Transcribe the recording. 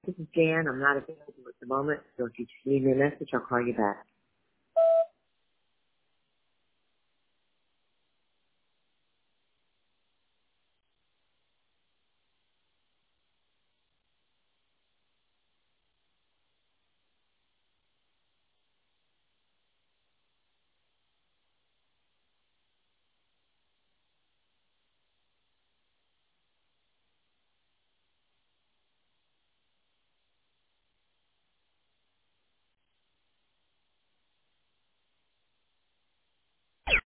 This is Jan. I'm not available at the moment, so if you just leave me a message, I'll call you back.